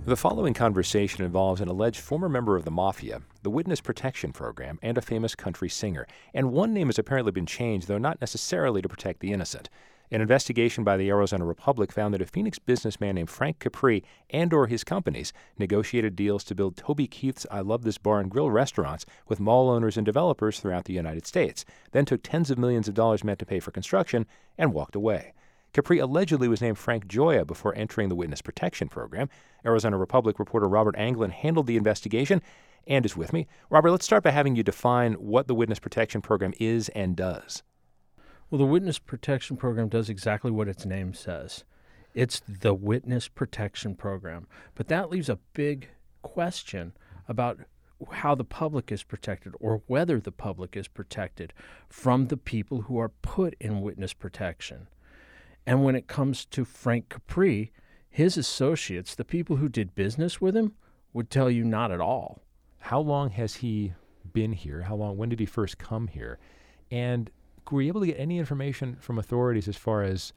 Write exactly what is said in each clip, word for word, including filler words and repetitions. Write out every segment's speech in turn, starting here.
The following conversation involves an alleged former member of the Mafia, the Witness Protection Program, and a famous country singer. And one name has apparently been changed, though not necessarily to protect the innocent. An investigation by the Arizona Republic found that a Phoenix businessman named Frank Capri and or his companies negotiated deals to build Toby Keith's I Love This Bar and Grill restaurants with mall owners and developers throughout the United States, then took tens of millions of dollars meant to pay for construction and walked away. Capri allegedly was named Frank Gioia before entering the Witness Protection Program. Arizona Republic reporter Robert Anglin handled the investigation and is with me. Robert, let's start by having you define what the Witness Protection Program is and does. Well, the Witness Protection Program does exactly what its name says. It's the Witness Protection Program. But that leaves a big question about how the public is protected or whether the public is protected from the people who are put in witness protection. And when it comes to Frank Capri, his associates, the people who did business with him, would tell you not at all. How long has he been here? How long? When did he first come here? And were you able to get any information from authorities as far as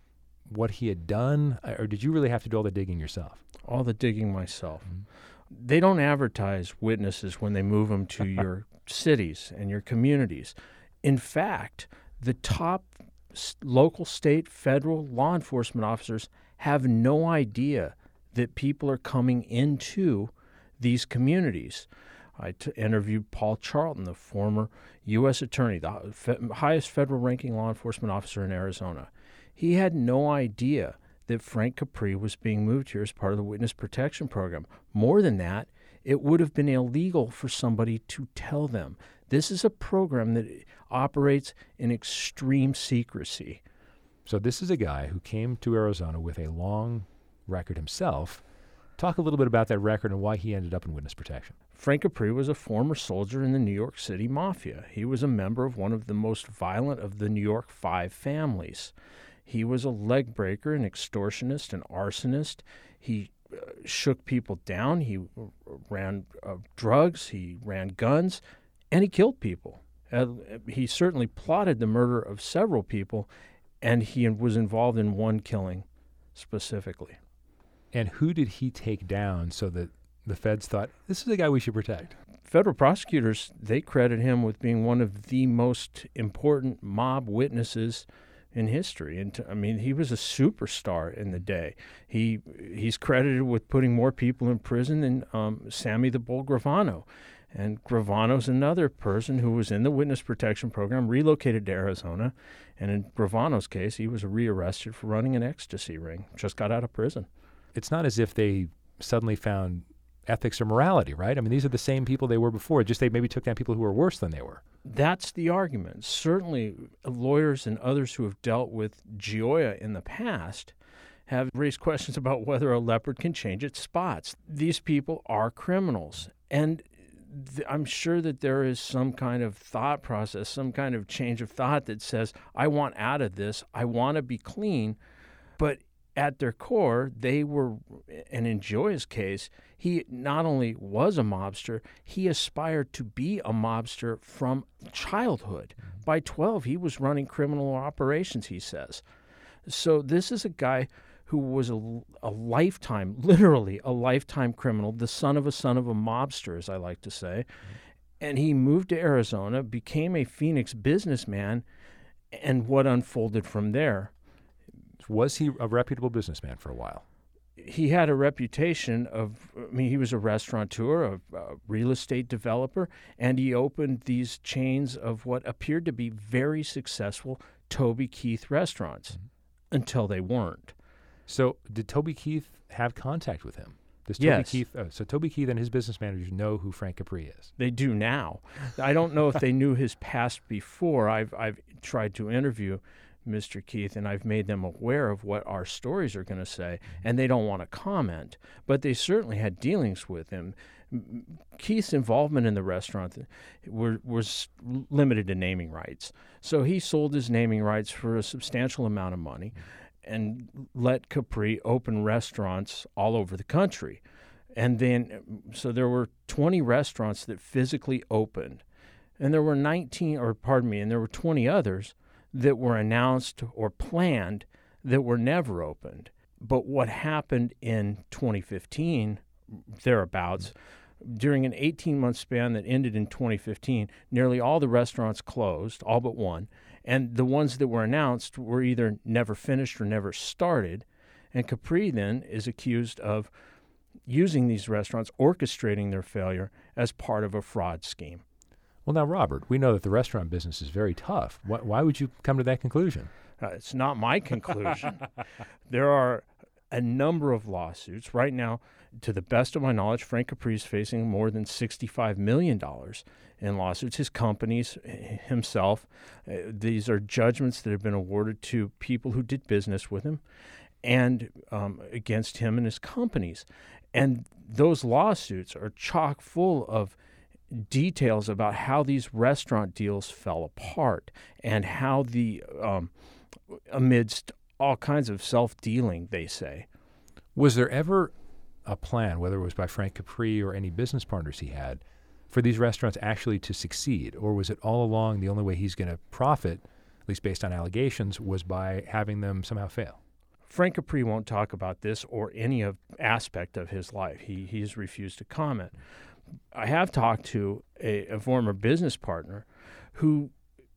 what he had done? Or did you really have to do all the digging yourself? All the digging myself. Mm-hmm. They don't advertise witnesses when they move them to your cities and your communities. In fact, the top local, state, federal law enforcement officers have no idea that people are coming into these communities. I t- interviewed Paul Charlton, the former U S attorney, the fe- highest federal-ranking law enforcement officer in Arizona. He had no idea that Frank Capri was being moved here as part of the Witness Protection Program. More than that, it would have been illegal for somebody to tell them. This is a program that operates in extreme secrecy. So this is a guy who came to Arizona with a long record himself. Talk a little bit about that record and why he ended up in witness protection. Frank Capri was a former soldier in the New York City Mafia. He was a member of one of the most violent of the New York Five families. He was a leg breaker, an extortionist, an arsonist. He uh, shook people down. He uh, ran uh, drugs. He ran guns. And he killed people. Uh, he certainly plotted the murder of several people, and he was involved in one killing specifically. And who did he take down so that the feds thought, this is a guy we should protect? Federal prosecutors, they credit him with being one of the most important mob witnesses in history. And t- I mean, he was a superstar in the day. He He's credited with putting more people in prison than um, Sammy the Bull Gravano. And Gravano's another person who was in the Witness Protection Program, relocated to Arizona. And in Gravano's case, he was rearrested for running an ecstasy ring, just got out of prison. It's not as if they suddenly found ethics or morality, right? I mean, these are the same people they were before, just they maybe took down people who were worse than they were. That's the argument. Certainly, lawyers and others who have dealt with Gioia in the past have raised questions about whether a leopard can change its spots. These people are criminals. And I'm sure that there is some kind of thought process, some kind of change of thought that says, I want out of this, I want to be clean. But at their core, they were, and in Gioia's case, he not only was a mobster, he aspired to be a mobster from childhood. By twelve, he was running criminal operations, he says. So this is a guy who was a, a lifetime, literally a lifetime criminal, the son of a son of a mobster, as I like to say. Mm-hmm. And he moved to Arizona, became a Phoenix businessman, and what unfolded from there. Was he a reputable businessman for a while? He had a reputation of, I mean, he was a restaurateur, a, a real estate developer, and he opened these chains of what appeared to be very successful Toby Keith restaurants mm-hmm. until they weren't. So did Toby Keith have contact with him? Does Toby yes. Keith, oh, so Toby Keith and his business managers know who Frank Capri is? They do now. I don't know if they knew his past before. I've I've tried to interview Mister Keith, and I've made them aware of what our stories are going to say, and they don't want to comment. But they certainly had dealings with him. Keith's involvement in the restaurant were, was limited to naming rights. So he sold his naming rights for a substantial amount of money and let Capri open restaurants all over the country. And then, so there were twenty restaurants that physically opened. And there were nineteen, or pardon me, and there were twenty others that were announced or planned that were never opened. But what happened in twenty fifteen, thereabouts, during an eighteen-month span that ended in twenty fifteen, nearly all the restaurants closed, all but one. And the ones that were announced were either never finished or never started. And Capri then is accused of using these restaurants, orchestrating their failure as part of a fraud scheme. Well, now, Robert, we know that the restaurant business is very tough. Why, why would you come to that conclusion? Uh, it's not my conclusion. There are a number of lawsuits. Right now, to the best of my knowledge, Frank Capri is facing more than sixty-five million dollars in lawsuits. His companies, himself, uh, these are judgments that have been awarded to people who did business with him and um, against him and his companies. And those lawsuits are chock full of details about how these restaurant deals fell apart and how the, um, amidst all kinds of self-dealing, they say. Was there ever a plan, whether it was by Frank Capri or any business partners he had, for these restaurants actually to succeed? Or was it all along the only way he's going to profit, at least based on allegations, was by having them somehow fail? Frank Capri won't talk about this or any of aspect of his life. He he's refused to comment. I have talked to a, a former business partner who,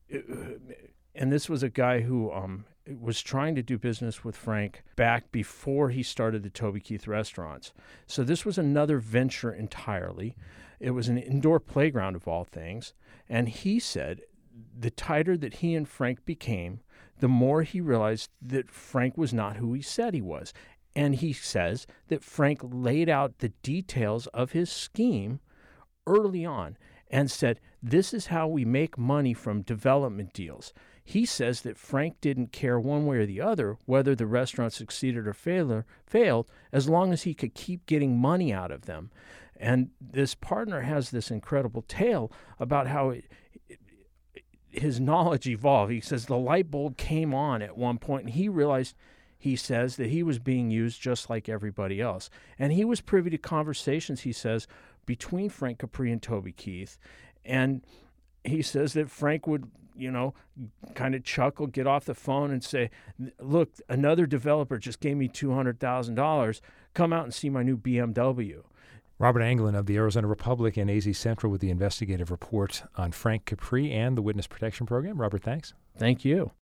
and this was a guy who um, was trying to do business with Frank back before he started the Toby Keith restaurants. So this was another venture entirely. It was an indoor playground of all things. And he said the tighter that he and Frank became, the more he realized that Frank was not who he said he was. And he says that Frank laid out the details of his scheme early on and said, this is how we make money from development deals. He says that Frank didn't care one way or the other whether the restaurant succeeded or failed, failed as long as he could keep getting money out of them. And this partner has this incredible tale about how it, it, his knowledge evolved. He says the light bulb came on at one point, and he realized, he says, that he was being used just like everybody else. And he was privy to conversations, he says, between Frank Capri and Toby Keith. And he says that Frank would, you know, kind of chuckle, get off the phone and say, look, another developer just gave me two hundred thousand dollars. Come out and see my new B M W. Robert Anglin of the Arizona Republic and A Z Central with the investigative report on Frank Capri and the Witness Protection Program. Robert, thanks. Thank you.